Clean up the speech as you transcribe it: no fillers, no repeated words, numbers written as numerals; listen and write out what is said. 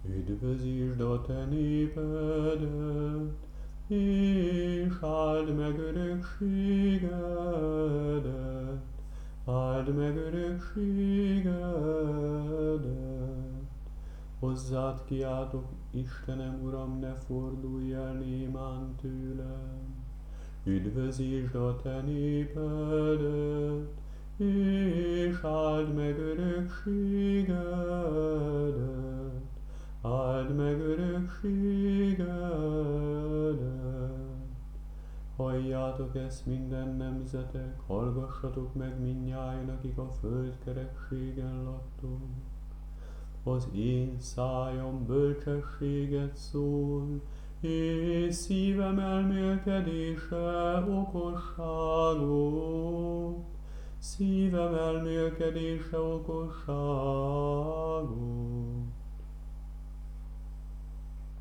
Üdvözítsd a te népedet, és áld meg örökségedet, áld meg örökségedet. Hozzád kiáltok, Istenem, Uram, ne fordulj el némán tőlem. Üdvözítsd a te népedet, és áld meg örökségedet, áld meg örökségedet. Halljátok ezt minden nemzetek, hallgassatok meg mindnyájan, akik a föld kerekségen laktok. Az én szájam bölcsességet szól, és szívem elmélkedése okosságot. Szívem elmélkedése okosságot.